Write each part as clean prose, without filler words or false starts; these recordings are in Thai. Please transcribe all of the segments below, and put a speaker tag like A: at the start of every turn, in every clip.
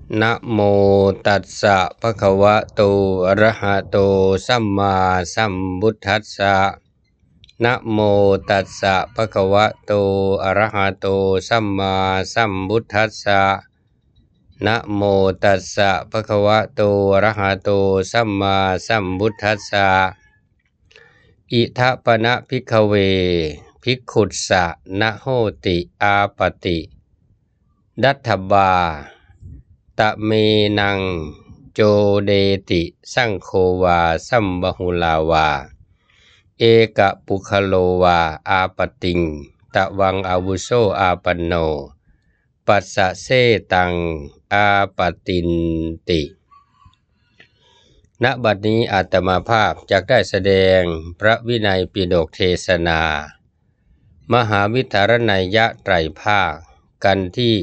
A: นะโมตัสสะภะคะวะโตอะระหะโตสัมมาสัมพุทธัสสะนะโมตัสสะภะคะวะโตอะระหะโตสัมมาสัมพุทธัสสะนะโมตัสสะภะคะวะโตอะระหะโตสัมมาสัมพุทธัสสะอิทัปปนะภิกขเวภิกขุสสะนะโหติอาปติดัตถบาตะเมนังโจเดติสังโฆวาสัมบหุลาวาเอกะปุคโลวาอาปติงตะวังอาวุโสอาปันโนปัสสะเสตังอาปตินติณบัดนี้อาตมาภาพจักได้แสดงพระวินัยปิฎกเทศนามหาวิทารนัยยะไตรภาคกันที่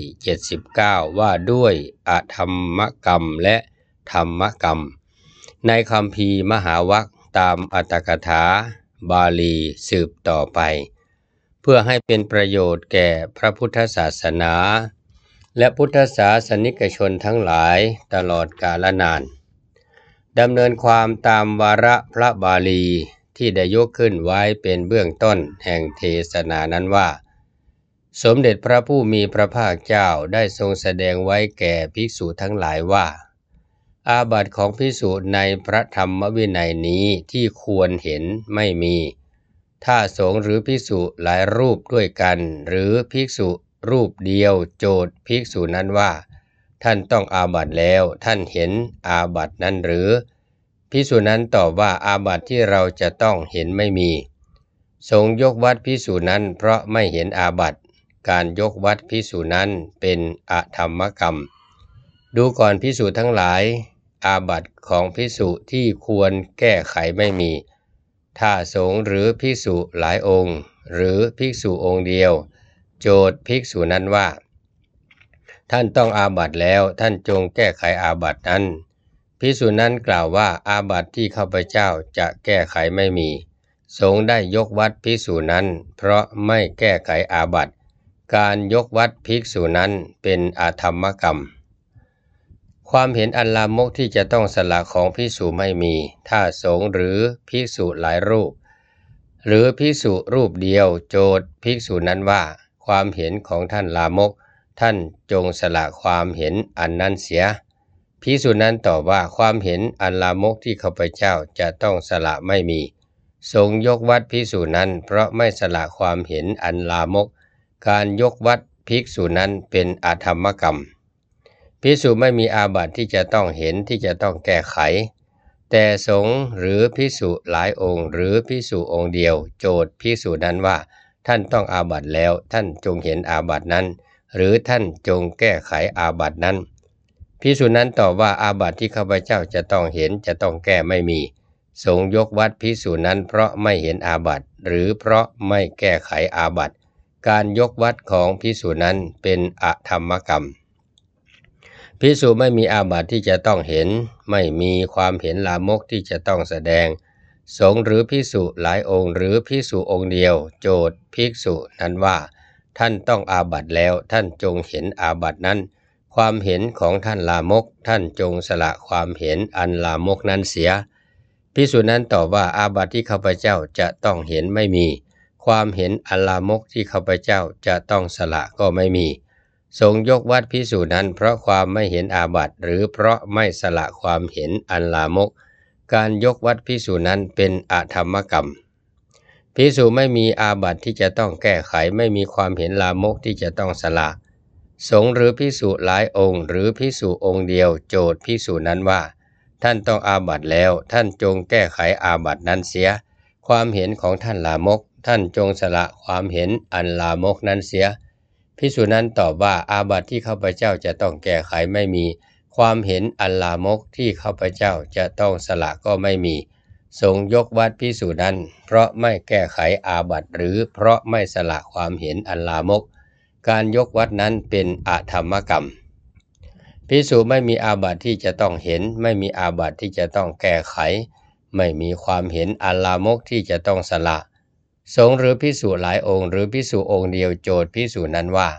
A: 79ว่าด้วยอธรรมกรรมและธรรมกรรมในคัมภีร์มหาวรรคตามอรรถกถาบาลีสืบต่อไปเพื่อให้เป็นประโยชน์แก่พระพุทธศาสนาและพุทธศาสนิกชนทั้งหลายตลอดกาลนานดำเนินความตามวาระพระบาลีที่ได้ยกขึ้นไว้เป็นเบื้องต้นแห่งเทศนานั้นว่าสมเด็จพระผู้มีพระภาคเจ้าได้ทรงแสดงไว้แก่ภิกษุทั้งหลายว่าอาบัติของภิกษุในพระธรรมวินัยนี้ที่ควรเห็นไม่มีถ้าสงฆ์หรือภิกษุหลายรูปด้วยกันหรือภิกษุรูปเดียวโจทย์ภิกษุนั้นว่าท่านต้องอาบัติแล้วท่านเห็นอาบัตินั้นหรือภิกษุนั้นตอบว่าอาบัติที่เราจะต้องเห็นไม่มีสงฆ์ยกวัดภิกษุนั้นเพราะไม่เห็นอาบัติการยกวัดภิกษุนั้นเป็นอธรรมกรรมดูก่อนภิกษุทั้งหลายอาบัติของภิกษุที่ควรแก้ไขไม่มีถ้าสงฆ์หรือภิกษุหลายองค์หรือภิกษุองค์เดียวโจทย์ภิกษุนั้นว่าท่านต้องอาบัติแล้วท่านจงแก้ไขอาบัตินั้นภิกษุนั้นกล่าวว่าอาบัติที่ข้าพเจ้าจะแก้ไขไม่มีสงฆ์ได้ยกวัดภิกษุนั้นเพราะไม่แก้ไขอาบัติการยกวัดภิกษุนั้นเป็นอธรรมกรรมความเห็นอันลามกที่จะต้องสละของภิกษุไม่มีถ้าสงฆ์หรือภิกษุหลายรูปหรือภิกษุรูปเดียวโจทย์ภิกษุนั้นว่าความเห็นของท่านลามกท่านจงสละความเห็นอันนั้นเสียภิกษุนั้นตอบว่าความเห็นอันลามกที่ข้าพเจ้าจะต้องสละไม่มีสงฆ์ยกวัดภิกษุนั้นเพราะไม่สละความเห็นอันลามกการยกวัดภิกษุนั้นเป็นอธรรมกรรมภิกษุไม่มีอาบัติที่จะต้องเห็นที่จะต้องแก้ไขแต่สงฆ์หรือภิกษุหลายองค์หรือภิกษุองค์เดียวโจทย์ภิกษุนั้นว่าท่านต้องอาบัติแล้วท่านจงเห็นอาบัตินั้นหรือท่านจงแก้ไขอาบัตินั้นภิกษุนั้นตอบว่าอาบัติที่ข้าพเจ้าจะต้องเห็นจะต้องแก้ไม่มีสงฆ์ยกวัดภิกษุนั้นเพราะไม่เห็นอาบัติหรือเพราะไม่แก้ไขอาบัติการยกวัดของภิกษุนั้นเป็นอธรรมกรรมภิกษุไม่มีอาบัติที่จะต้องเห็นไม่มีความเห็นลามกที่จะต้องแสดงสงฆ์หรือภิกษุหลายองค์หรือภิกษุองค์เดียวโจทย์ภิกษุนั้นว่าท่านต้องอาบัติแล้วท่านจงเห็นอาบัตินั้นความเห็นของท่านลามกท่านจงสละความเห็นอันลามกนั้นเสียภิกษุนั้นตอบว่าอาบัติที่ข้าพเจ้าจะต้องเห็นไม่มีความเห็นอันลามกที่ข้าพเจ้าจะต้องสละก็ไม่มีสงฆ์ยกวัดภิกษุนั้นเพราะความไม่เห็นอาบัติหรือเพราะไม่สละความเห็นอันลามกการยกวัดภิกษุนั้นเป็นอธรรมกรรมภิกษุไม่มีอาบัติที่จะต้องแก้ไขไม่มีความเห็นลามกที่จะต้องสละสงฆ์หรือภิกษุหลายองค์หรือภิกษุองค์เดียวโจทย์ภิกษุนั้นว่าท่านต้องอาบัติแล้วท่านจงแก้ไขอาบัตินั้นเสียความเห็นของท่านลามกท่านจงสละความเห็นอันลามกนั้นเสียภิกษุนั้นตอบว่าอาบัติที่ข้าพเจ้าจะต้องแก้ไขไม่มีความเห็นอันลามกที่ข้าพเจ้าจะต้องสละก็ไม่มีสงฆ์ยกวัดภิกษุนั้นเพราะไม่แก้ไขอาบัติหรือเพราะไม่สละความเห็นอันลามกการยกวัดนั้นเป็นอธรรมกรรมภิกษุไม่มีอาบัติที่จะต้องเห็นไม่มีอาบัติที่จะต้องแก้ไขไม่มีความเห็นอันลามกที่จะต้องสละสงฆ์หรือภิกษุหลายองค์หรือภิกษุองค์เดียวโจทย์ภิกษุนั้นว่า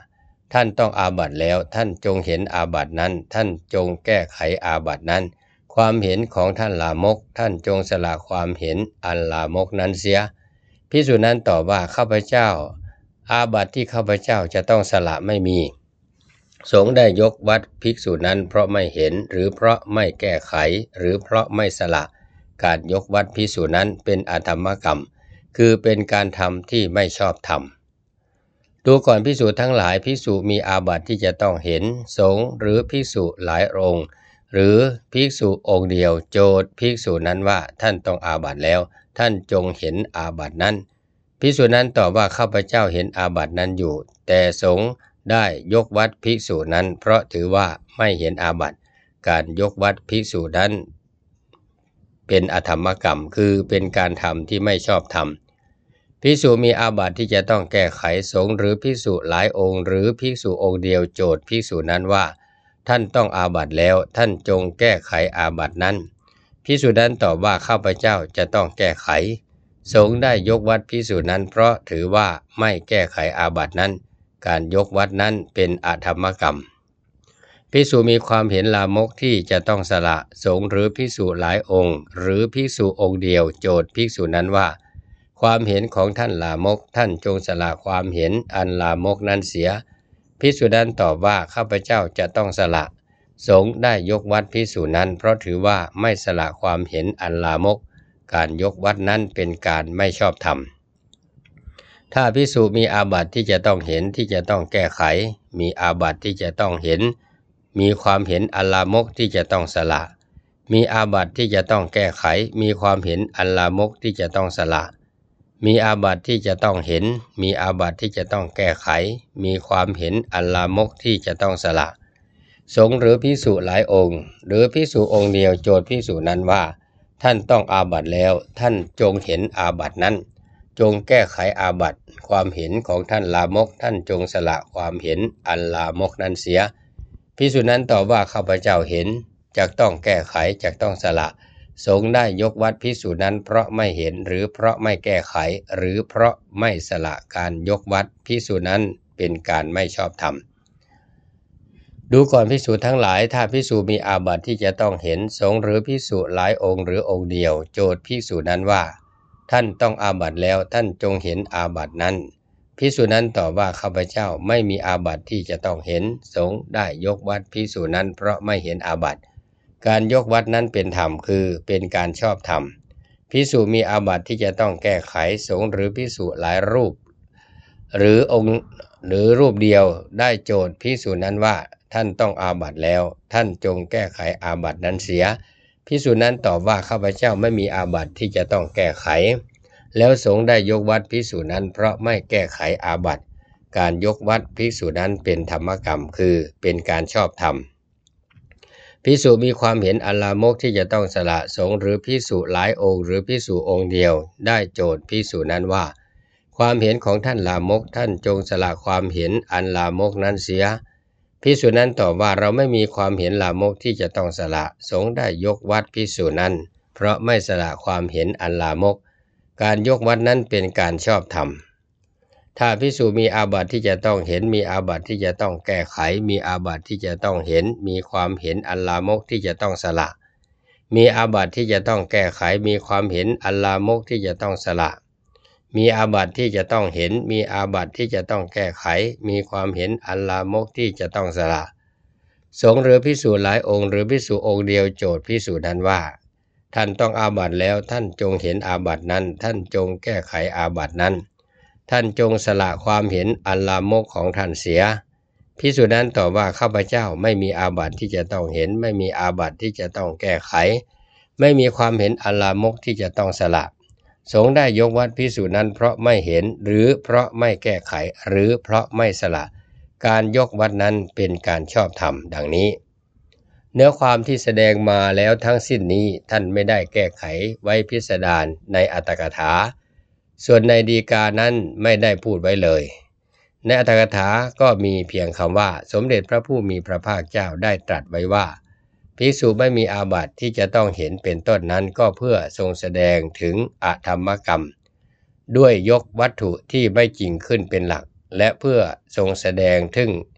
A: ท่านต้องอาบัติแล้วท่านจงเห็นอาบัตินั้นท่านจงแก้ไขอาบัตินั้นความเห็นของท่านลามกท่านจงสละความเห็นอันลามกนั้นเสียภิกษุนั้นตอบว่าข้าพเจ้าอาบัติที่ข้าพเจ้าจะต้องสละไม่มีสงฆ์ได้ยกวัดภิกษุนั้นเพราะไม่เห็นหรือเพราะไม่แก้ไขหรือเพราะไม่สละการยกวัดภิกษุนั้นเป็นอธรรมกรรมคือเป็นการทำที่ไม่ชอบธรรมดูก่อนภิกษุทั้งหลายภิกษุมีอาบัติที่จะต้องเห็นสงฆ์หรือภิกษุหลายองค์หรือภิกษุองค์เดียวโจทย์ภิกษุนั้นว่าท่านต้องอาบัติแล้วท่านจงเห็นอาบัตินั้นภิกษุนั้นตอบว่าข้าพเจ้าเห็นอาบัตินั้นอยู่แต่สงฆ์ได้ยกวัดภิกษุนั้นเพราะถือว่าไม่เห็นอาบัติการยกวัดภิกษุนั้นเป็นอธรรมกรรมคือเป็นการทำที่ไม่ชอบธรรมภิกษุมีอาบัติที่จะต้องแก้ไขสงฆ์หรือภิกษุหลายองค์หรือภิกษุองค์เดียวโจทย์ภิกษุนั้นว่าท่านต้องอาบัติแล้วท่านจงแก้ไขอาบัตินั้นภิกษุนั้นตอบว่าข้าพเจ้าจะต้องแก้ไขสงฆ์ได้ยกวัดภิกษุนั้นเพราะถือว่าไม่แก้ไขอาบัตินั้นการยกวัดนั้นเป็นอธรรมกรรมภิกษุมีความเห็นลามกที่จะต้องสละสงฆ์หรือภิกษุหลายองค์หรือภิกษุองค์เดียวโจทย์ภิกษุนั้นว่าความเห็นของท่านลามกท่านจงสละความเห็นอันลามกนั้นเสียภิกษุนั้นตอบว่าข้าพเจ้าจะต้องสละสงฆ์ได้ยกวัดภิกษุนั้นเพราะถือว่าไม่สละความเห็นอันลามกการยกวัดนั้นเป็นการไม่ชอบธรรมถ้าภิกษุมีอาบัติที่จะต้องเห็นที่จะต้องแก้ไขมีอาบัติที่จะต้องเห็นมีความเห็นอันลามกที่จะต้องสละมีอาบัติที่จะต้องแก้ไขมีความเห็นอันลามกที่จะต้องสละมีอาบัติที่จะต้องเห็นมีอาบัติที่จะต้องแก้ไขมีความเห็นอันลามกที่จะต้องสละสงฆ์หรือภิกษุหลายองค์หรือภิกษุองค์เดียวโจทย์ภิกษุนั้นว่าท่านต้องอาบัติแล้วท่านจงเห็นอาบัตินั้นจงแก้ไขอาบัติความเห็นของท่านลามกท่านจงสละความเห็นอันลามกนั้นเสียภิกษุนั้นตอบว่าข้าพเจ้าเห็นจะต้องแก้ไขจะต้องสละสงฆ์ได้ยกวัดภิกษุนั้นเพราะไม่เห็นหรือเพราะไม่แก้ไขหรือเพราะไม่สละการยกวัดภิกษุนั้นเป็นการไม่ชอบธรรมดูก่อนภิกษุทั้งหลายถ้าภิกษุมีอาบัติที่จะต้องเห็นสงฆ์หรือภิกษุหลายองค์หรือองค์เดียวโจทย์ภิกษุนั้นว่าท่านต้องอาบัติแล้วท่านจงเห็นอาบัตินั้นภิกษุนั้นตอบว่าข้าพเจ้าไม่มีอาบัติที่จะต้องเห็นสงฆ์ได้ยกวัดภิกษุนั้นเพราะไม่เห็นอาบัติการยกวัดนั้นเป็นธรรมคือเป็นการชอบธรรมภิกษุมีอาบัติที่จะต้องแก้ไขสงฆ์หรือภิกษุหลายรูปหรือองค์หรือรูปเดียวได้โจทย์ภิกษุนั้นว่าท่านต้องอาบัติแล้วท่านจงแก้ไขอาบัตินั้นเสียภิกษุนั้นตอบว่าข้าพเจ้าไม่มีอาบัติที่จะต้องแก้ไขแล้วสงฆ์ได้ยกวัดภิกษุนั้นเพราะไม่แก้ไขอาบัติการยกวัดภิกษุนั้นเป็นธรรมกรรมคือเป็นการชอบธรรมภิกษุมีความเห็นอันลามกที่จะต้องสละสงฆ์หรือภิกษุหลายองค์หรือภิกษุองค์เดียวได้โจทย์ภิกษุนั้นว่าความเห็นของท่านลามกท่านจงสละความเห็นอันลามกนั้นเสียภิกษุนั้นตอบว่าเราไม่มีความเห็นลามกที่จะต้องสละสงฆ์ได้ยกวัดภิกษุนั้นเพราะไม่สละความเห็นอันลามกการยกวัดนั้นเป็นการชอบธรรมถ้าภิกษุมีอาบัติที่จะต้องเห็นมีอาบัติที่จะต้องแก้ไขมีอาบัติที่จะต้องเห็นมีความเห็นอันลามกที่จะต้องสละมีอาบัติที่จะต้องแก้ไขมีความเห็นอันลามกที่จะต้องสละมีอาบัติที่จะต้องเห็นมีอาบัติที่จะต้องแก้ไขมีความเห็นอันลามกที่จะต้องสละสงฆ์หรือภิกษุหลายองค์หรือภิกษุองค์เดียวโจทย์ภิกษุนั้นว่าท่านต้องอาบัติแล้วท่านจงเห็นอาบัตินั้นท่านจงแก้ไขอาบัตินั้นท่านจงสละความเห็นอันลามกของท่านเสียภิกษุนั้นตอบว่าข้าพเจ้าไม่มีอาบัติที่จะต้องเห็นไม่มีอาบัติที่จะต้องแก้ไขไม่มีความเห็นอันลามกที่จะต้องสละสงฆ์ได้ยกวัดภิกษุนั้นเพราะไม่เห็นหรือเพราะไม่แก้ไขหรือเพราะไม่สละการยกวัดนั้นเป็นการชอบธรรมดังนี้เนื้อความที่แสดงมาแล้วทั้งสิ้นนี้ท่านไม่ได้แก้ไขไว้พิสดารในอรรถกถาส่วนในฎีกานั้นไม่ได้พูดไว้เลยในอรรถกถาก็มีเพียงคำว่าสมเด็จพระผู้มีพระภาคเจ้าได้ตรัสไว้ว่าภิกษุไม่มีอาบัติที่จะต้องเห็นเป็นต้นนั้นก็เพื่อทรงแสดงถึงอธรรมกรรมด้วยยกวัตถุที่ไม่จริงขึ้นเป็นหลักและเพื่อทรงแสดงถึง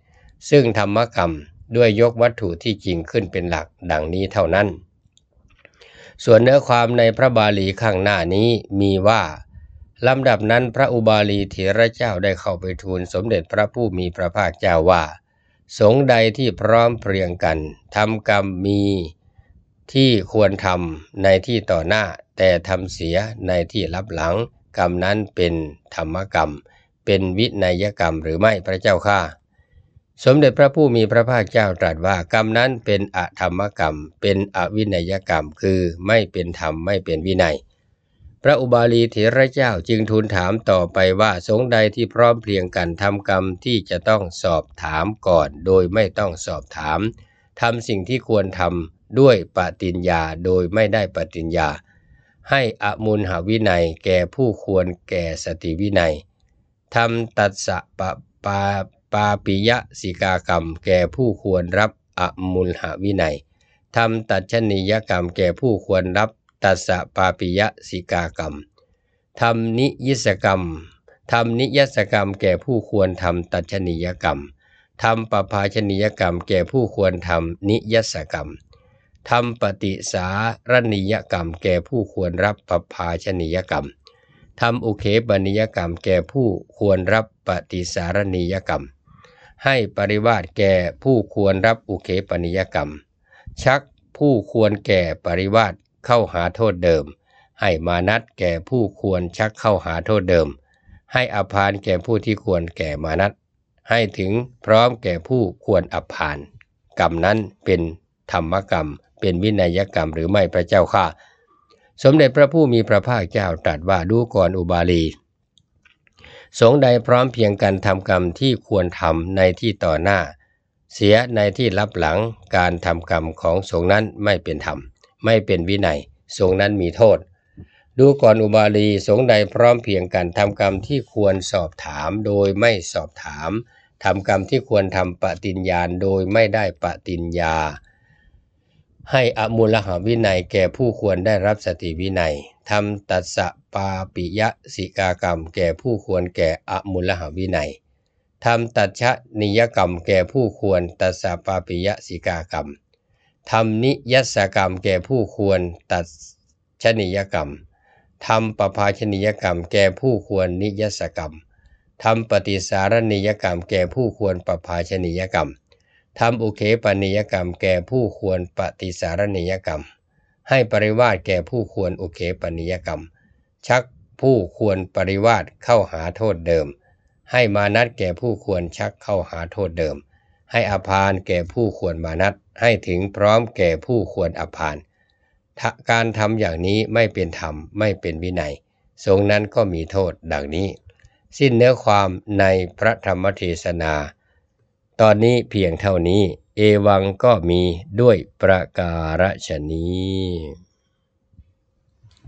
A: ซึ่งธรรมกรรมด้วยยกวัตถุที่จริงขึ้นเป็นหลักดังนี้เท่านั้นส่วนเนื้อความในพระบาลีข้างหน้านี้มีว่าลำดับนั้นพระอุบาลีเถระเจ้าได้เข้าไปทูลสมเด็จพระผู้มีพระภาคเจ้าว่าสงฆ์ใดที่พร้อมเพรียงกันทำกรรมมีที่ควรทำในที่ต่อหน้าแต่ทำเสียในที่ลับหลังกรรมนั้นเป็นธรรมกรรมเป็นวินัยกรรมหรือไม่พระเจ้าข้าสมเด็จพระผู้มีพระภาคเจ้าตรัสว่ากรรมนั้นเป็นอธรรมกรรมเป็นอวินัยกรรมคือไม่เป็นธรรมไม่เป็นวินัยพระอุบาลีเถระเจ้าจึงทูลถามต่อไปว่าสงฆ์ใดที่พร้อมเพรียงกันทำกรรมที่จะต้องสอบถามก่อนโดยไม่ต้องสอบถามทำสิ่งที่ควรทำด้วยปฏิญญาโดยไม่ได้ปฏิญญาให้อมุลหวินัยแก่ผู้ควรแก่สติวินัยทำตัสสะปาปิยสิกากรรมแก่ผู้ควรรับอมุลหวินัยทำตัชชนียกรรมแก่ผู้ควรรับตัสสะปาปิยสิกากรรมทำนิยสกรรมแก่ผู้ควรทำตัชชนียกรรมทำปภาชนียกรรมแก่ผู้ควรทำนิยสกรรมทำปฏิสารณียกรรมแก่ผู้ควรรับปภาชนียกรรมทำอุเคปนิยกรรมแก่ผู้ควรรับปฏิสารณียกรรมให้ปริวาสแก่ผู้ควรรับอุเคปนิยกรรมชักผู้ควรแก่ปริวาสเข้าหาโทษเดิมให้มานัดแก่ผู้ควรชักเข้าหาโทษเดิมให้อภานแก่ผู้ที่ควรแก่มานัดให้ถึงพร้อมแก่ผู้ควรอภานกรรมนั้นเป็นธรรมกรรมเป็นวินัยกรรมหรือไม่พระเจ้าข้าสมเด็จพระผู้มีพระภาคเจ้าตรัสว่าดูก่อนอุบาลีสงฆ์ใดพร้อมเพียงกันทำกรรมที่ควรทำในที่ต่อหน้าเสียในที่ลับหลังการทำกรรมของสงฆ์นั้นไม่เป็นธรรมไม่เป็นวินัยสงฆ์นั้นมีโทษดูก่อนอุบาลีสงฆ์ใดพร้อมเพียงกันทำกรรมที่ควรสอบถามโดยไม่สอบถามทำกรรมที่ควรทำปฏิญญาณโดยไม่ได้ปฏิญญาให้อมุลหวินัยแก่ผู้ควรได้รับสติวินัยทำตัสสะปาปิยสิกากรรมแก่ผู้ควรแก่อมุลหวินัยทำตัชชนิยกรรมแก่ผู้ควรตัสสะปาปิยสิกากรรมทำนิยัสสกรรมแก่ผู้ควรตัชชนิยกรรมทำปภาชนิยกรรมแก่ผู้ควรนิยัสสกรรมทำปฏิสารณียกรรมแก่ผู้ควรปภาชนิยกรรมทำอุเคปนิยกรรมแก่ผู้ควรปฏิสารณียกรรมให้ปริวาสแก่ผู้ควรอุเคปนิยกรรมชักผู้ควรปริวาสเข้าหาโทษเดิมให้มานัดแก่ผู้ควรชักเข้าหาโทษเดิมให้อภานแก่ผู้ควรมานัดให้ถึงพร้อมแก่ผู้ควรอภานการทำอย่างนี้ไม่เป็นธรรมไม่เป็นวินัยสงฆ์นั้นก็มีโทษดังนี้สิ้นเนื้อความในพระธรรมเทศนาตอนนี้เพียงเท่านี้เอวังก็มีด้วยประการฉนี้